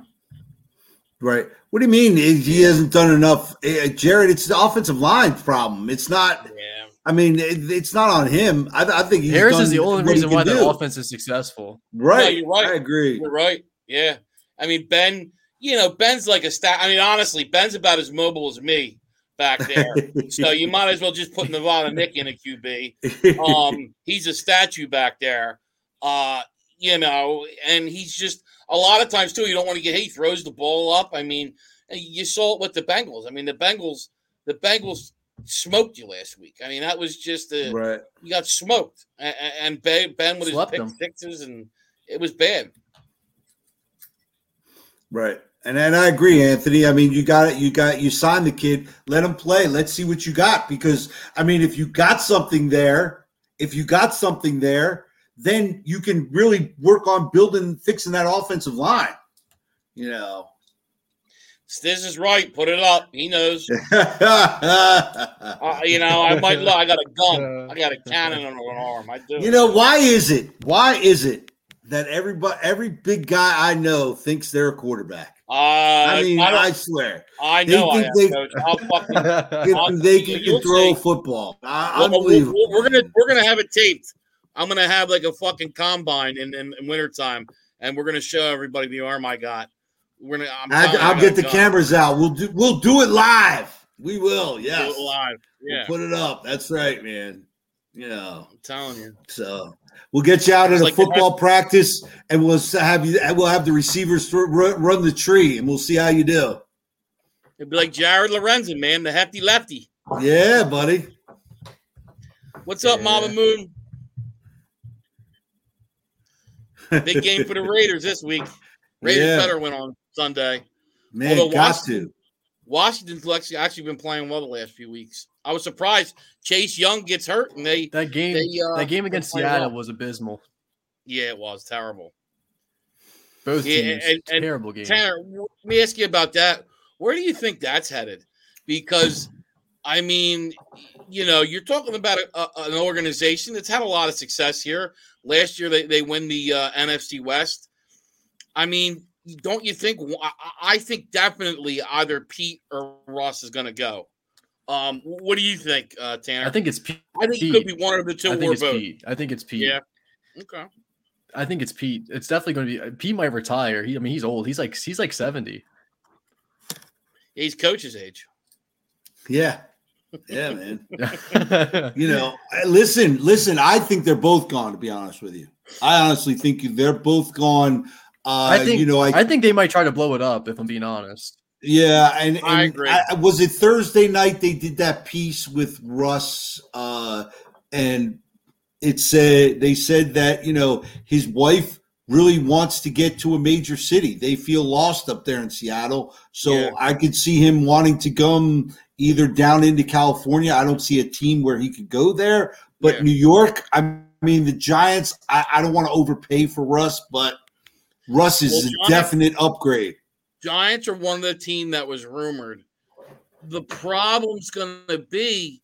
right. What do you mean he hasn't done enough, uh, Jared? It's the offensive line problem. It's not.
Yeah.
I mean, it, it's not on him. I, I think he's
Harris
done
is the only
what he
reason
can
why
do.
that offense is successful.
Right.
Yeah, you're right.
I agree.
You're right. Yeah. I mean, Ben, you know, Ben's like a stat. I mean, honestly, Ben's about as mobile as me back there. So you might as well just put Nevada Nick in a Q B. Um, he's a statue back there. Uh, you know, and he's just a lot of times too. You don't want to get. He throws the ball up. I mean, you saw it with the Bengals. I mean, the Bengals, the Bengals smoked you last week. I mean, that was just a
right.
You got smoked, and, and Ben, Ben with
Slept
his pick
them.
sixes, and it was bad.
Right. And and I agree, Anthony. I mean, you got it. You got you signed the kid. Let him play. Let's see what you got. Because I mean, if you got something there, if you got something there, then you can really work on building, fixing that offensive line. You know.
Stiz is right. Put it up. He knows. uh, you know, I might look. I got a gun. I got a cannon on an arm. I do.
You know, why is it? Why is it that everybody, every big guy I know thinks they're a quarterback?
Uh,
I mean,
I,
I swear.
I know.
They
I
think
am,
they-
Coach. I'll fucking.
If they can,
You'll
can throw
see.
a football. Uh,
Well,
unbelievable.
we're, we're gonna we're gonna have it taped. I'm gonna have like a fucking combine in, in, in wintertime, and we're gonna show everybody the arm I got. We're gonna. I'm
I,
telling you, I
I'll
got
get
a
the
gun.
cameras out. We'll do. We'll do it live. We will.
Do
Yes.
it live. Yeah,
We'll put it up. That's right, man. You know.
I'm telling you.
So we'll get you out at
It's
a
like the
football practice, and we'll have you. We'll have the receivers th- run, run the tree, and we'll see how you do.
It'd be like Jared Lorenzen, man, the hefty lefty.
Yeah, buddy.
What's up,
Yeah.
Mama Moon? Big game for the Raiders this week. Raiders
Yeah.
better win on Sunday.
Man,
Although
got
Washington-
to.
Washington's actually actually been playing well the last few weeks. I was surprised Chase Young gets hurt, and they
That game,
They, uh,
that game
they
against
play
Seattle
well.
was abysmal.
yeah, it was terrible.
Both
Yeah,
teams,
and- and
terrible game.
Tanner, let me ask you about that. Where do you think that's headed? Because, I mean, you know, you're talking about a, a, an organization that's had a lot of success here. Last year, they, they win the uh, N F C West. I mean, don't you think? I, I think definitely either Pete or Russ is going to go. Um, what do you think, uh, Tanner?
I think it's Pete.
I think it could be one of the two
I think
or
it's
both.
Pete. I think it's Pete.
Yeah. Okay.
I think it's Pete. It's definitely going to be Pete. Might retire. He, I mean, he's old. He's like he's like seventy.
He's coach's age.
Yeah. Yeah, man. You know, I- listen, listen. I think they're both gone. To be honest with you, I honestly think they're both gone. Uh,
I think
you know, I,
I think they might try to blow it up. If I'm being honest.
yeah, and, and
I agree.
I, was it Thursday night they did that piece with Russ, uh, and it said they said that you know his wife really wants to get to a major city. They feel lost up there in Seattle, so
Yeah.
I could see him wanting to come either down into California. I don't see a team where he could go there, but
Yeah.
New York. I mean, the Giants. I, I don't want to overpay for Russ, but Russ is
Well,
a
Giants-
definite upgrade.
Giants are one of the team that was rumored. The problem's going to be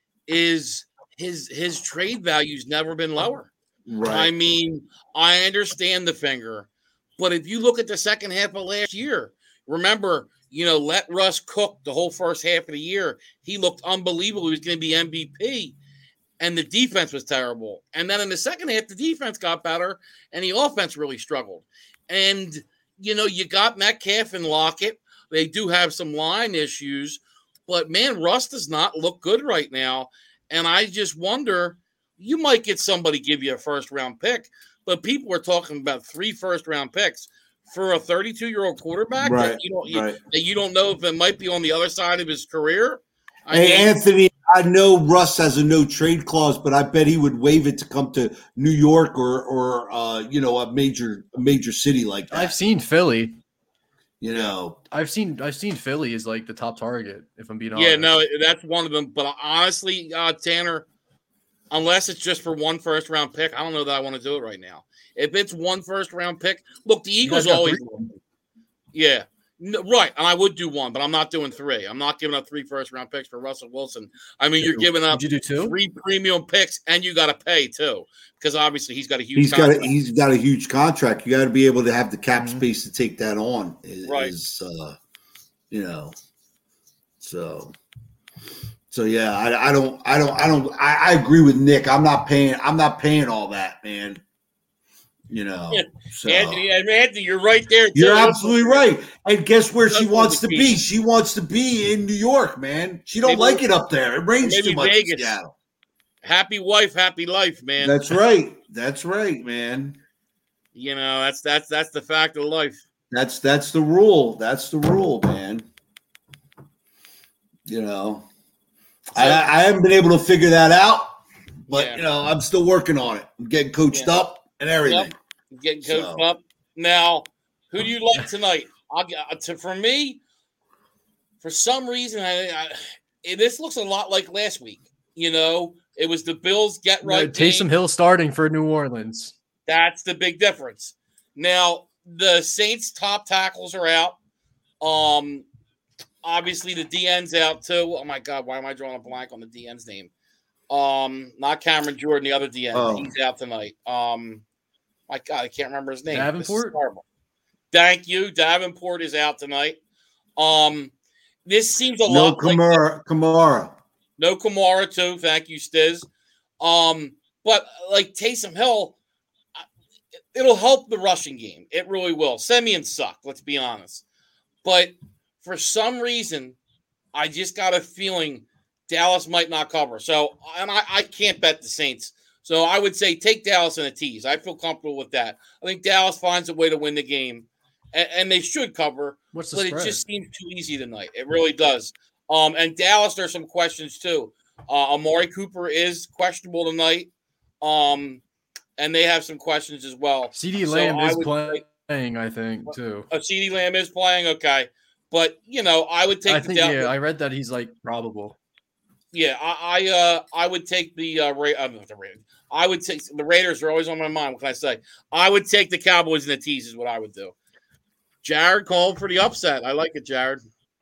is his his trade value's never been lower. I
Right.
mean, I understand the finger, but if you look at the second half of last year, remember, you know, let Russ cook the whole first half of the year. He looked unbelievable. He was going to be M V P, and the defense was terrible. And then in the second half, the defense got better, and the offense really struggled. And, you know, you got Metcalf and Lockett. They do have some line issues, but, man, Russ does not look good right now. And I just wonder – you might get somebody give you a first round pick, but people are talking about three first round picks for a thirty-two year old quarterback
Right,
that you don't you,
right.
that you don't know if it might be on the other side of his career. I
Hey,
mean,
Anthony, I know Russ has a no trade clause, but I bet he would waive it to come to New York or, or uh, you know, a major a major city like that.
I've seen Philly.
you know,
I've seen I've seen Philly is like the top target. If I'm being
yeah,
honest.
no, that's one of them. But honestly, uh, Tanner, unless it's just for one first round pick, I don't know that I want to do it right now. If it's one first round pick, look, the
You guys
Eagles
got
always,
three.
yeah, no, right. And I would do one, but I'm not doing three. I'm not giving up three first round picks for Russell Wilson. I mean, you're giving up
Would you do two?
three premium picks, and you got to pay too, because obviously he's got a huge.
he's got a,
contract.
he's got a huge contract. You got to be able to have the cap
Mhm.
space to take that on. Is,
Right.
is, uh, you know, so so yeah. I, I don't I don't I don't I, I agree with Nick. I'm not paying. I'm not paying all that, man. You know,
Yeah.
so
Anthony, Anthony, you're right there. Too.
you're absolutely right. And guess where she
That's
wants
the
to
key.
be? She wants to be in New York, man. She don't
Maybe-
like it up there. It rains
maybe
too much
Vegas.
in Seattle.
Happy wife, happy life, man.
That's right. That's right, man.
You know, that's that's that's the fact of life.
That's that's the rule. That's the rule, man. You know,
So-
I, I haven't been able to figure that out, but
Yeah.
you know, I'm still working on it. I'm getting coached
Yeah.
up and everything.
Yep. Getting coached
So-
up. Now, who do you like tonight? I'll get uh, to for me. For some reason, I, I it, this looks a lot like last week. You know, it was the Bills get
Yeah,
right.
Taysom
game.
Hill starting for New Orleans.
That's the big difference. Now, the Saints' top tackles are out. Um, obviously the D N's out too. Oh my God, why am I drawing a blank on the D N's name? Um, not Cameron Jordan, the other D N.
Oh.
He's out tonight. Um, my God, I can't remember his name. This is
Davenport?
horrible. Thank you. Davenport is out tonight. Um, this seems a
No
lot like
Kamara. Kamara.
no Kamara too. Thank you, Stiz. Um, but like Taysom Hill, I- it'll help the rushing game. It really will. Simeon sucked. Let's be honest. But for some reason, I just got a feeling Dallas might not cover. So, and I, I can't bet the Saints. So I would say take Dallas in a tease. I feel comfortable with that. I think Dallas finds a way to win the game, and, and they should cover.
What's the
But
spread?
it just seems too easy tonight. It really does. Um, and Dallas, there's some questions too. Uh, Amari Cooper is questionable tonight. Um, and they have some questions as well.
CeeDee
So
Lamb
I
is
would
play- playing, I think, too.
Uh, CeeDee Lamb is playing, okay. But you know, I would take
I
the
think,
Dallas.
yeah, I read that he's like probable.
Yeah, I, I uh I would take the uh, Ra- uh not the Raiders. I would take the Raiders are always on my mind. What can I say? I would take the Cowboys in the tease is what I would do. Jared called for the upset. I like it, Jared.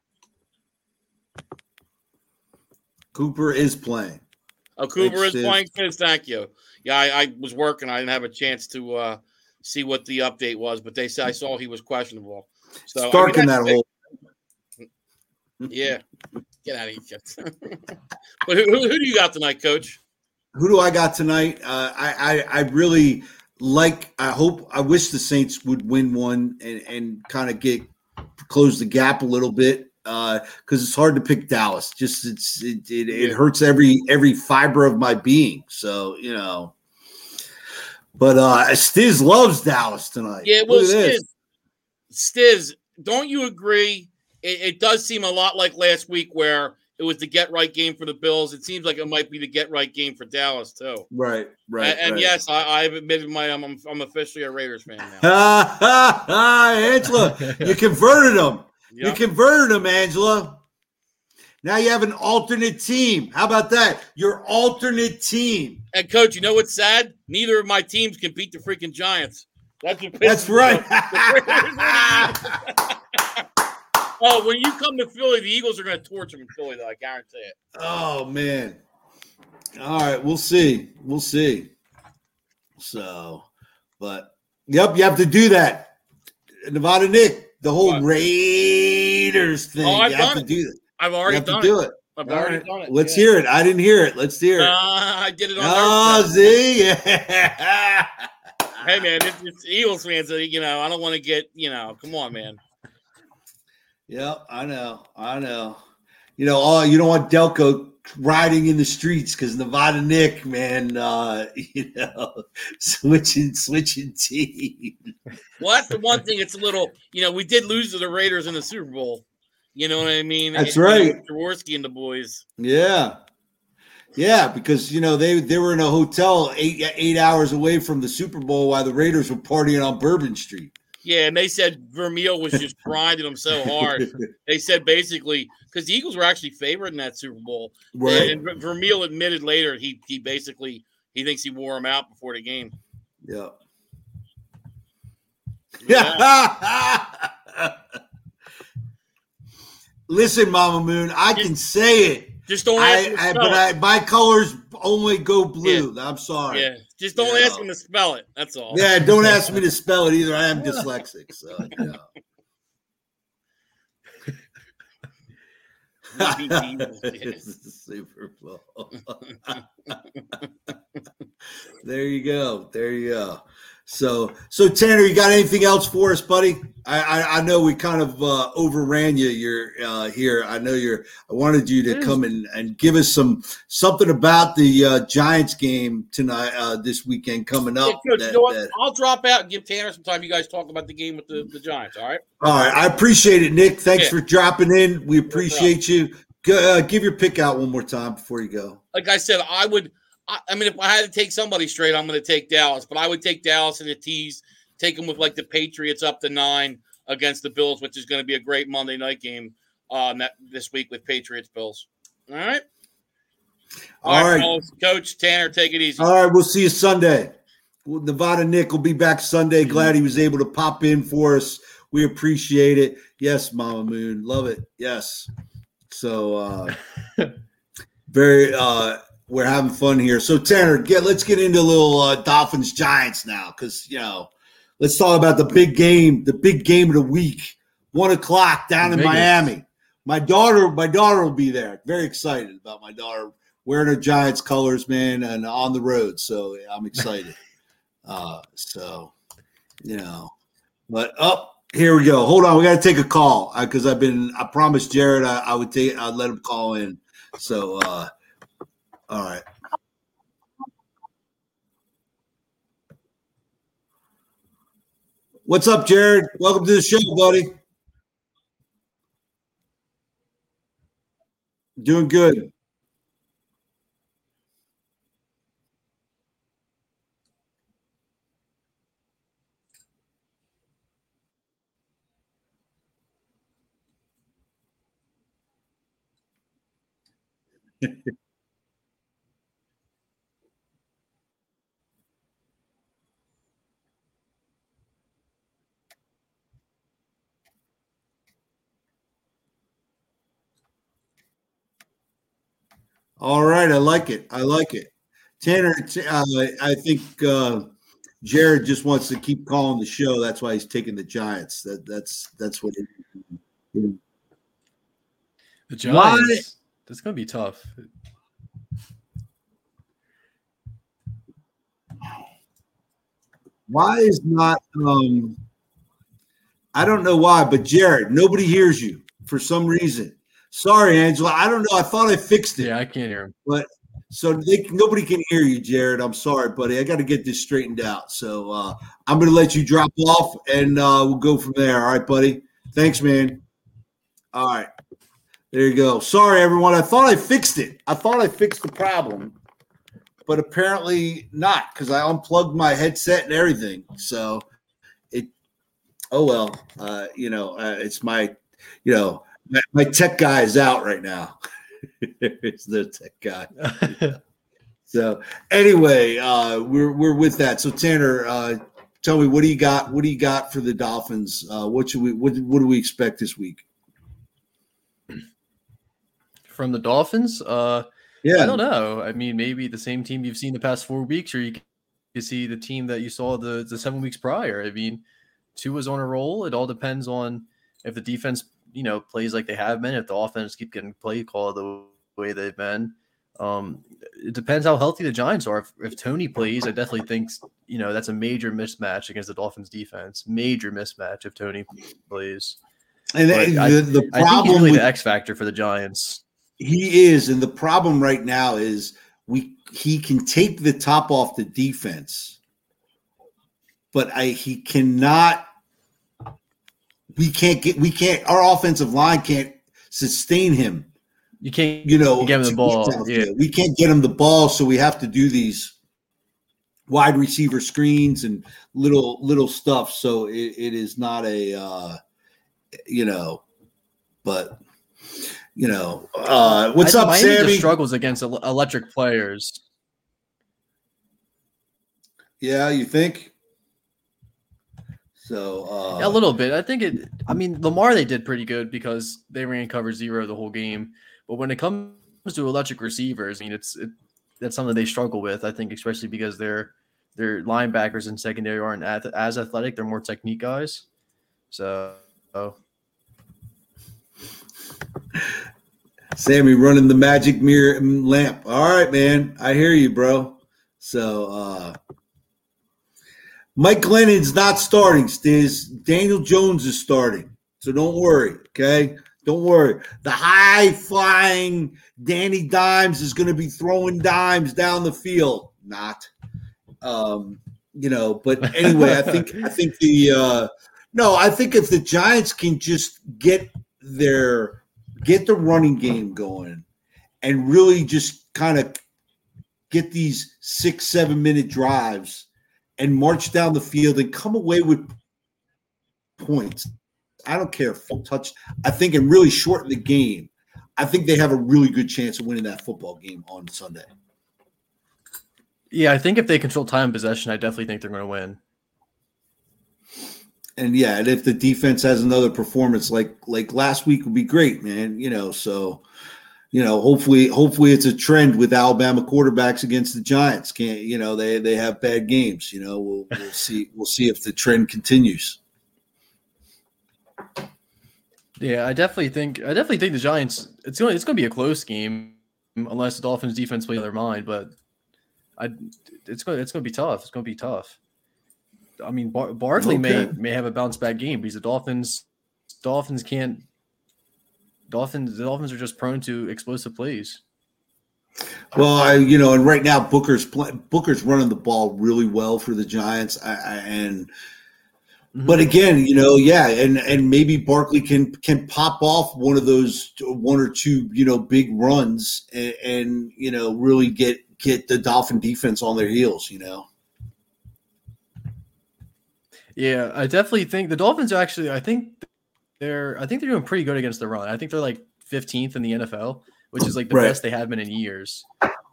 Cooper is playing.
Oh, Cooper
Thanks,
is
Sid.
playing. Sis, thank you. Yeah, I, I was working. I didn't have a chance to uh see what the update was, but they said I saw he was questionable. So
Stark
I mean,
in that
that's
hole.
big. Yeah, get out of here. But who, who, who do you got tonight, Coach?
Who do I got tonight? Uh, I, I I really like. I hope. I wish the Saints would win one and and kind of get close the gap a little bit because it's hard to pick Dallas. Just it's it it, it
Yeah.
hurts every every fiber of my being. So you know. But uh Stiz loves Dallas tonight.
Yeah, well,
Look at
Stiz,
this.
Stiz, don't you agree? It, it does seem a lot like last week where it was the get right game for the Bills. It seems like it might be the get right game for Dallas too.
Right, right.
and and
right.
yes, I, I've admitted my I'm, I'm I'm officially a Raiders fan now.
Ha ha ha, Angela, you converted him. You
Yep.
converted him, Angela. Now you have an alternate team. How about that? Your alternate team.
And coach, you know what's sad? Neither of my teams can beat the freaking Giants. That's what pisses
That's
me
right.
off. Oh, when you come to Philly, the Eagles are going to torch them in Philly, though. I guarantee it.
Oh man. All right, we'll see. We'll see. So, but yep, you have to do that. Nevada Nick, the whole
What?
Raiders thing.
Oh, I've
you have
done
to
it.
do that.
I've
You
already
have to
done
do
it.
it.
I've
All
already
right.
done it.
Let's
yeah.
hear it. I didn't hear it. Let's hear it.
Uh, I did it on
Oh,
Thursday.
see? Yeah.
Hey, man, it's, it's Eagles fans. So, you know, I don't want to get, you know, come on, man.
Yep, I know. I know. You know, oh, you don't want Delco riding in the streets because Nevada Nick, man, uh, you know, switching, switching teams.
Well, that's the one thing. It's a little, you know, we did lose to the Raiders in the Super Bowl. You know what I mean?
That's
And,
right.
You know, Jaworski and the boys.
Yeah. Yeah, because you know they they were in a hotel eight eight hours away from the Super Bowl while the Raiders were partying on Bourbon Street.
Yeah, and they said Vermeil was just grinding them so hard. They said basically because the Eagles were actually favored in that Super Bowl,
Right.
and Ver- Vermeil admitted later he he basically he thinks he wore him out before the game.
Yeah.
Yeah.
Listen, Mama Moon, I can say it.
Just don't ask him
I,
to
I
spell
but
it.
I, my colors only go blue. I'm sorry.
Yeah, just don't
Yeah.
ask him to spell it. That's all.
Yeah, don't ask me to spell it either. I am dyslexic, so you know.
We beat the Eagles, yeah.
This is the Super Bowl. There you go. There you go. So, so Tanner, you got anything else for us, buddy? I, I, I know we kind of uh, overran you. You're uh, here. I know you're. I wanted you to come in and give us some something about the uh, Giants game tonight, uh, this weekend coming up.
Yeah, Coach,
that,
you know what?
that,
I'll drop out and give Tanner some time. You guys talk about the game with the, the Giants. All right.
All right. I appreciate it, Nick. Thanks
Yeah.
for dropping in. We appreciate no you. Go, uh, give your pick out one more time before you go.
Like I said, I would. I, I mean, if I had to take somebody straight, I'm going to take Dallas. But I would take Dallas in the tees. Take them with like the Patriots up to nine against the Bills, which is going to be a great Monday night game uh, that, this week with Patriots Bills. All right.
All, All right,
right. Coach Tanner, take it easy.
All right, we'll see you Sunday. Well, Nevada Nick will be back Sunday. Glad he was able to pop in for us. We appreciate it. Yes, Mama Moon, love it. Yes. So uh, very. Uh, we're having fun here. So Tanner, get let's get into a little uh, Dolphins Giants now, because you know. Let's talk about the big game, the big game of the week, one o'clock down in Vegas. Miami. My daughter, my daughter will be there. Very excited about my daughter wearing her Giants colors, man, and on the road. So I'm excited. uh, so, you know, but up oh, here we go. Hold on, we got to take a call because I've been. I promised Jared I, I would take. I'd let him call in. So, uh, all right. What's up, Jared? Welcome to the show, buddy. Doing good. All right, I like it. I like it. Tanner, uh, I think uh, Jared just wants to keep calling the show. That's why he's taking the Giants. That that's that's what. It,
the Giants. Why? That's gonna be tough.
Why is not? Um, I don't know why, but Jared, nobody hears you for some reason. Sorry, Angela. I don't know. I thought I fixed it.
Yeah, I can't hear him.
But so they, nobody can hear you, Jared. I'm sorry, buddy. I got to get this straightened out. So uh, I'm going to let you drop off, and uh, we'll go from there. All right, buddy. Thanks, man. All right. There you go. Sorry, everyone. I thought I fixed it. I thought I fixed the problem, but apparently not because I unplugged my headset and everything. So it – oh, well. Uh, you know, uh, it's my – you know – My tech guy is out right now. It's the tech guy. So anyway, uh, we're we're with that. So Tanner, uh, tell me, what do you got? What do you got for the Dolphins? Uh, what should we? What what do we expect this week
from the Dolphins? Uh,
yeah,
I don't know. I mean, maybe the same team you've seen the past four weeks, or you can see the team that you saw the the seven weeks prior. I mean, Tua's on a roll. It all depends on if the defense, you know, plays like they have been, if the offense keep getting play called the way they've been. Um, it depends how healthy the Giants are. If, if Tony plays, I definitely think, you know, that's a major mismatch against the Dolphins defense. Major mismatch if Tony plays.
And the,
I,
the, the problem
I think he's really
with,
the X factor for the Giants.
He is, and the problem right now is we he can take the top off the defense, but I he cannot We can't get. We can't. Our offensive line can't sustain him.
You can't.
You know,
get him the ball. Yeah.
We can't get him the ball, so we have to do these wide receiver screens and little little stuff. So it, it is not a, uh, you know, but you know, uh, what's
I,
up,
Miami
Sammy?
Just struggles against electric players.
Yeah, you think? So uh,
yeah, a little bit. I think it. I mean, Lamar they did pretty good because they ran cover zero the whole game. But when it comes to electric receivers, I mean, it's it, that's something they struggle with. I think, especially because their their linebackers and secondary aren't as athletic. They're more technique guys. So, oh.
Sammy running the magic mirror lamp. All right, man. I hear you, bro. So, uh, Mike Glennon's not starting, Stiz. Daniel Jones is starting. So don't worry, okay? Don't worry. The high-flying Danny Dimes is going to be throwing dimes down the field. Not. Um, you know, but anyway, I think I think the uh, no, I think if the Giants can just get their get the running game going and really just kind of get these six, seven minute drives and march down the field and come away with points. I don't care, full touch. I think and really shorten the game. I think they have a really good chance of winning that football game on Sunday.
Yeah, I think if they control time and possession, I definitely think they're going to win.
And yeah, and if the defense has another performance like like last week, would be great, man. You know, so you know, hopefully, hopefully it's a trend with Alabama quarterbacks against the Giants. Can't you know they they have bad games. You know, we'll we'll see we'll see if the trend continues.
Yeah, I definitely think I definitely think the Giants. It's going it's going to be a close game unless the Dolphins defense plays their mind, but. I, it's going. It's going to be tough. It's going to be tough. I mean, Bar- Barkley okay. may may have a bounce back game because the Dolphins, Dolphins can't. Dolphins, the Dolphins are just prone to explosive plays.
Well, I, you know, and right now Booker's play, Booker's running the ball really well for the Giants, I, I, and mm-hmm. but again, you know, yeah, and and maybe Barkley can can pop off one of those one or two, you know, big runs and, and you know really get. get the Dolphin defense on their heels, you know?
Yeah, I definitely think the Dolphins are actually, I think they're, I think they're doing pretty good against the run. I think they're like fifteenth in the N F L, which is like the right. best they have been in years.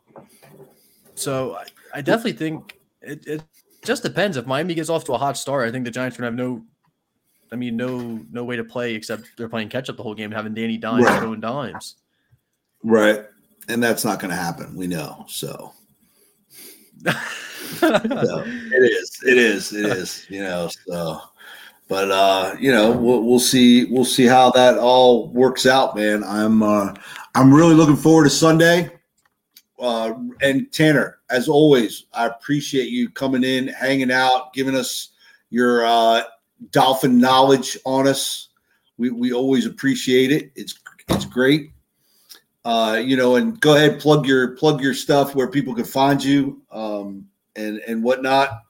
So I, I definitely think it, it just depends. If Miami gets off to a hot start, I think the Giants are going to have no, I mean, no, no way to play except they're playing catch up the whole game, having Danny Dimes right. throwing dimes.
Right. And that's not going to happen. We know. So. so it is. It is. It is. You know. So, but uh, you know, we'll, we'll see. We'll see how that all works out, man. I'm. Uh, I'm really looking forward to Sunday. Uh, and Tanner, as always, I appreciate you coming in, hanging out, giving us your uh, Dolphin knowledge on us. We we always appreciate it. It's it's great. Uh, you know, and go ahead, plug your plug your stuff where people can find you, um, and and whatnot.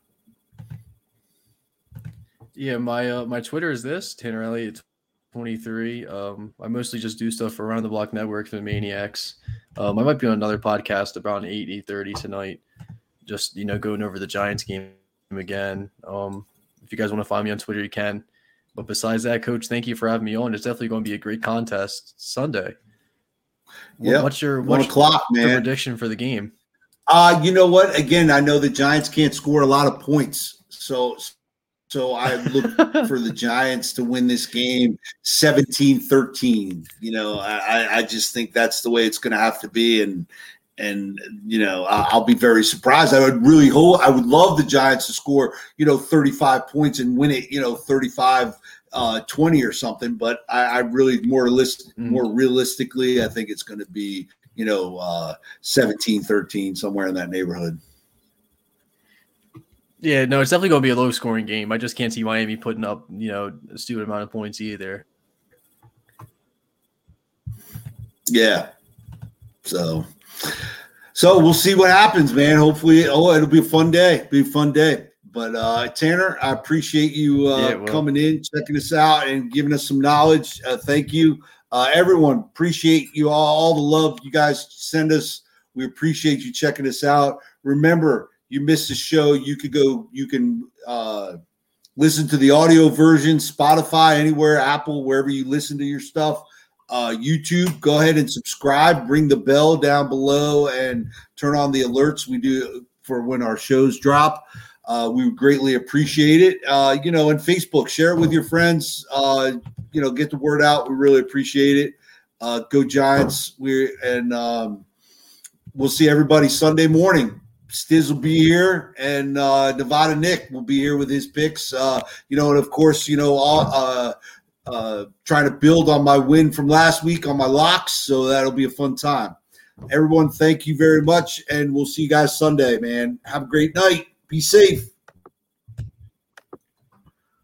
Yeah, my uh, my Twitter is this Tanner Elliott twenty-three. Um, I mostly just do stuff for Around the Block Network for the Maniacs. Um, I might be on another podcast around eight eight thirty tonight. Just you know, going over the Giants game again. Um, if you guys want to find me on Twitter, you can. But besides that, Coach, thank you for having me on. It's definitely going to be a great contest Sunday.
Yeah.
What's your
one
what's
o'clock, man?
Your prediction for the game?
Uh, you know what? Again, I know the Giants can't score a lot of points, so so I look for the Giants to win this game seventeen thirteen. You know, I I just think that's the way it's going to have to be, and and you know, I'll be very surprised. I would really hope. I would love the Giants to score, you know, thirty-five points and win it, you know, thirty-five. Uh, twenty or something, but I, I really more realistic, mm. more realistically, I think it's going to be, you know, uh, seventeen thirteen, somewhere in that neighborhood.
Yeah, no, it's definitely going to be a low scoring game. I just can't see Miami putting up, you know, a stupid amount of points either.
Yeah. So, so we'll see what happens, man. Hopefully, oh, it'll be a fun day. Be a fun day. But uh, Tanner, I appreciate you uh, yeah, well. coming in, checking us out, and giving us some knowledge. Uh, thank you, uh, everyone. Appreciate you all, all the love you guys send us. We appreciate you checking us out. Remember, you missed the show, you could go, you can uh, listen to the audio version, Spotify, anywhere, Apple, wherever you listen to your stuff. Uh, YouTube, go ahead and subscribe. Ring the bell down below and turn on the alerts we do for when our shows drop. Uh, we would greatly appreciate it. Uh, you know, and Facebook, share it with your friends. Uh, you know, get the word out. We really appreciate it. Uh, go Giants. We're and um, we'll see everybody Sunday morning. Stiz will be here, and uh, Nevada Nick will be here with his picks. Uh, you know, and of course, you know, all, uh, uh, trying to build on my win from last week on my locks. So that'll be a fun time. Everyone, thank you very much, and we'll see you guys Sunday, man. Have a great night. Be safe.